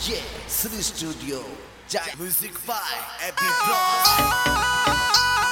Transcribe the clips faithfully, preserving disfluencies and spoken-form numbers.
Yeah, City Studio, Giant Music by Epic Bros.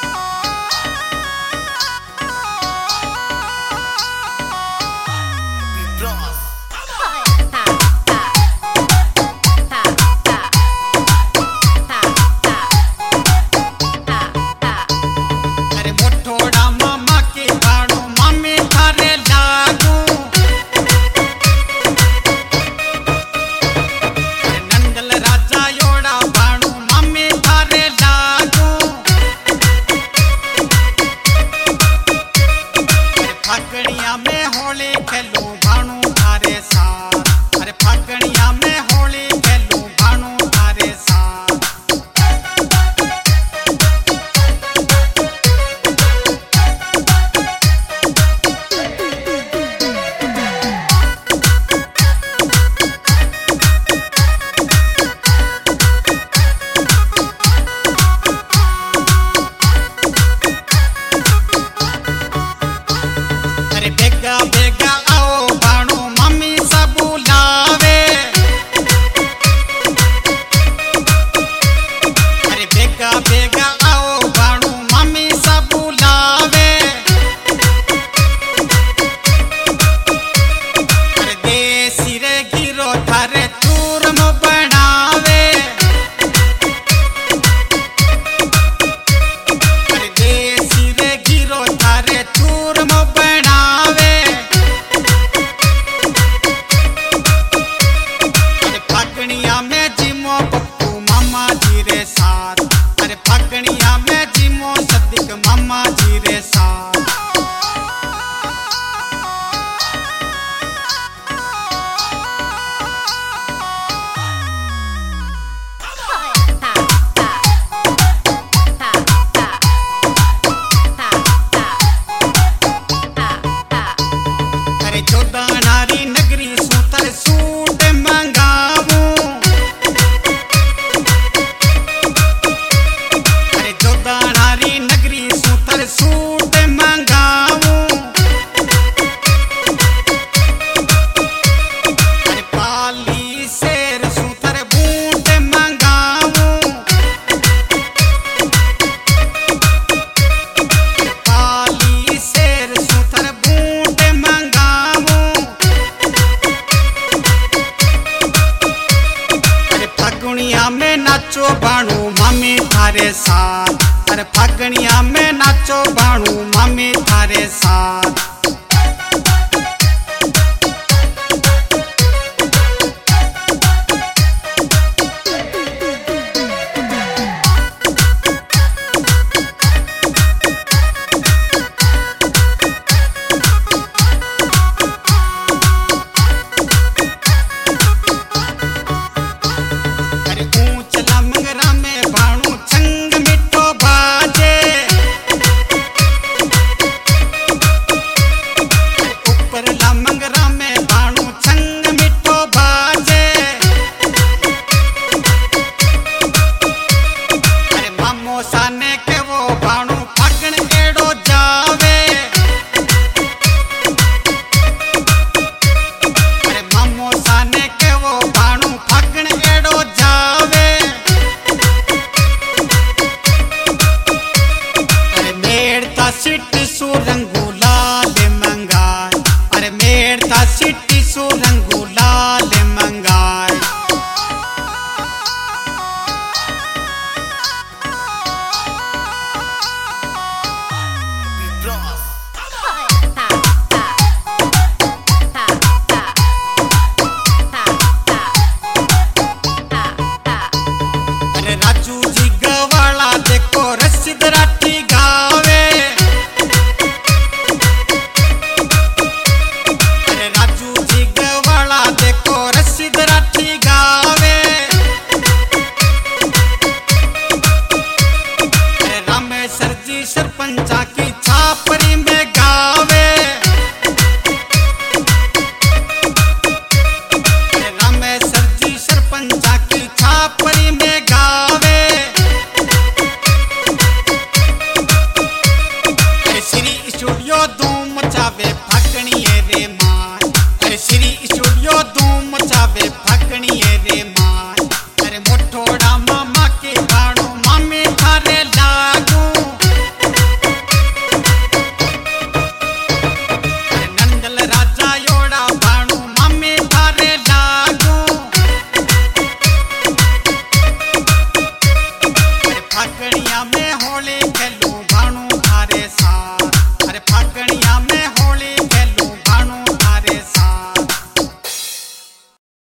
फागणिया में होली खेलू भानु थारे साथ। अरे फागणिया में होली खेलू भानु थारे साथ। अरे बेगा बेगा आओ भानु मम्मी सब बुलावे। अरे बेगा बेगा आओ भानु मम्मी सब बुलावे। अरे देसी रे गिरो थारे चूरम बनावे। अरे देसी रे गिरो थारे चूरम बनावे। फागणिया में जिमो पप्पू मामा जी रे साथ। अरे फागणिया में जिमो सदिक मामा जी रे साथ। अरे चौदह नारी नगरी सूतर सूट मंगावू। अरे चौदह नारी नगरी सूतर सूट मंगावू। अरे पाली शेर सूतर बूट मंगावू। अरे पाली शेर सूतर बूट मंगावू। अरे फागुनिया में नाचो भानु मामी थारे साथ। अरे फागुनिया में नाचो भानु मामी थारे साथ।